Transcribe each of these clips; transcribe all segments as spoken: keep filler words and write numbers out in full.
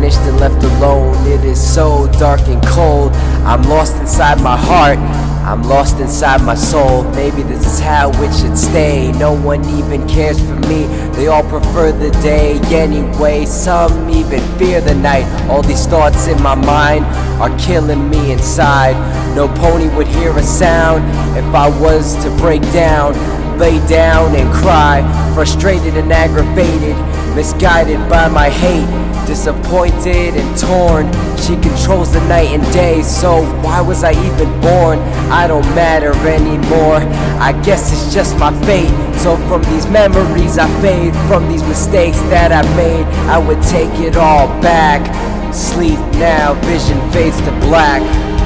vanished and left alone. It is so dark and cold. I'm lost inside my heart, I'm lost inside my soul. Maybe this is how it should stay. No one even cares for me, they all prefer the day anyway. Some even fear the night. All these thoughts in my mind are killing me inside. No pony would hear a sound if I was to break down, lay down and cry, frustrated and aggravated, misguided by my hate, disappointed and torn. She controls the night and day, so why was I even born? I don't matter anymore, I guess it's just my fate. So from these memories I fade, from these mistakes that I made, I would take it all back. Sleep now, vision fades to black.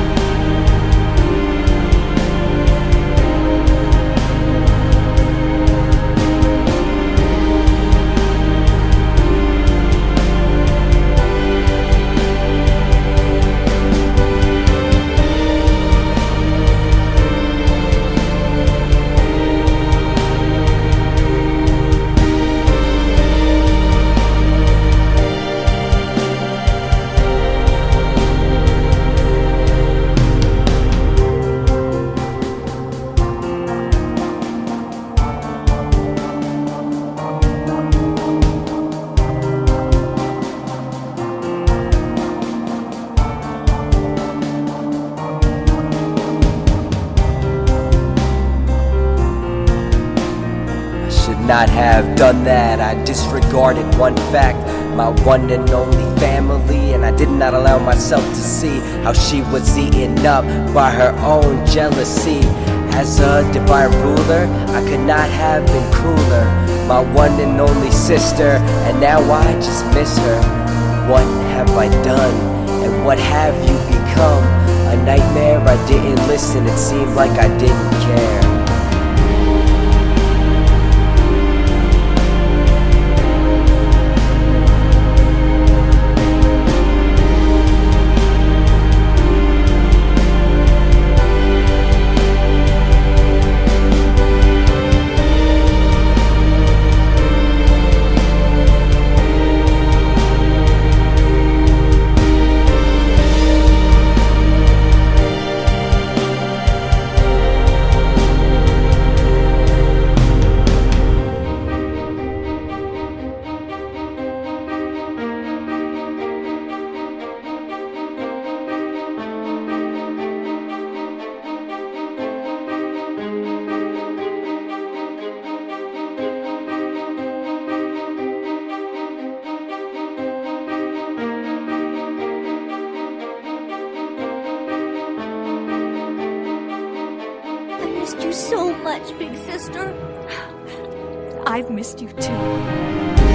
Not have done that. I disregarded one fact, my one and only family, and I did not allow myself to see how she was eaten up by her own jealousy. As a divine ruler, I could not have been crueler. My one and only sister, and now I just miss her. What have I done, and what have you become? A nightmare, I didn't listen, it seemed like I didn't care. Missed you so much, big sister. I've missed you too.